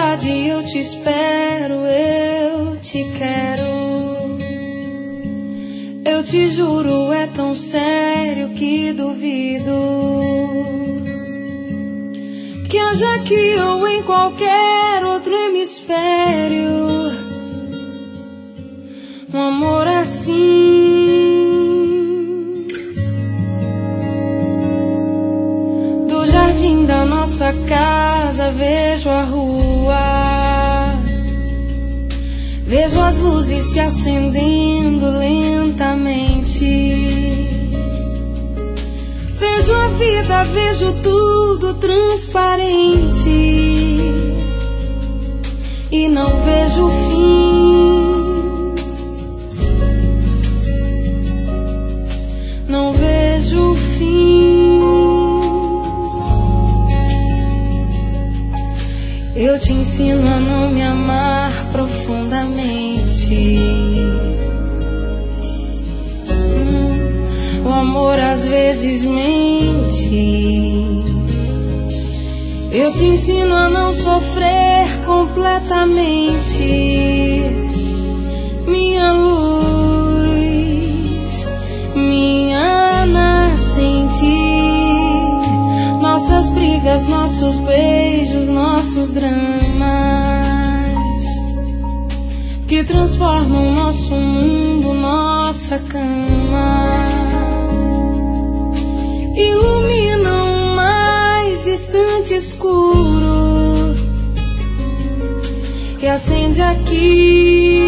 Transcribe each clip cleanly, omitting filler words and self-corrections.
verdade eu te espero, eu te quero. Eu te juro, é tão sério que duvido que haja aqui ou em qualquer outro hemisfério um amor assim. Do jardim da nossa casa vejo a rua, vejo as luzes se acendendo lentamente. Vejo a vida, vejo tudo transparente e não vejo o fim. Não vejo o fim. Eu te ensino a não me amar profundamente. O amor às vezes mente. Eu te ensino a não sofrer completamente. Minha luz, minha nascente. Nossas brigas, nossos beijos, nossos dramas que transformam nosso mundo, nossa cama. Iluminam o mais distante escuro que acende aqui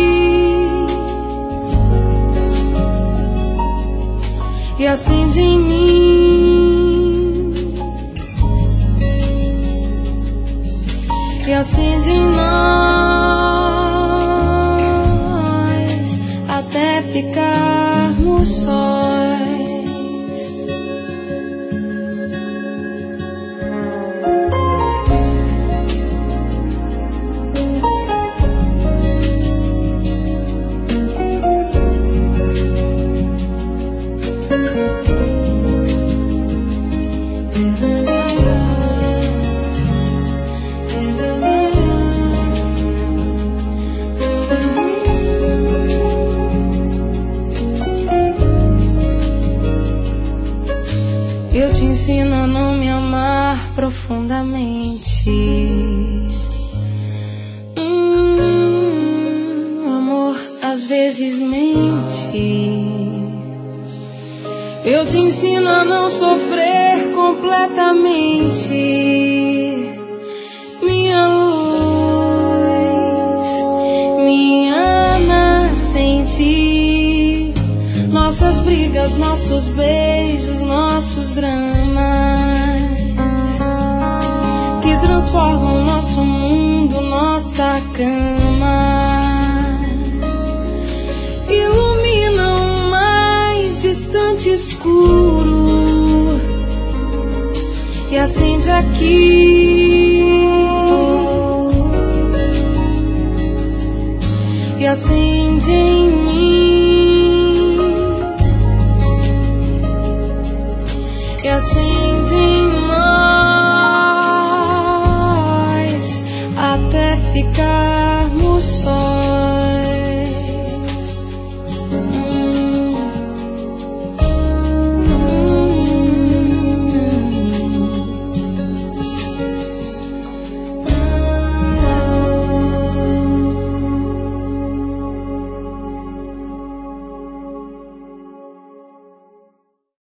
e acende em mim e acende em nós até ficarmos sós. Eu te ensino a não me amar profundamente. O amor às vezes mente. Eu te ensino a não sofrer completamente. Minha luz, minha nascente. Nossas brigas, nossos beijos, nossos dramas que transformam nosso mundo, nossa cama. Iluminam o mais distante escuro e acende aqui e acende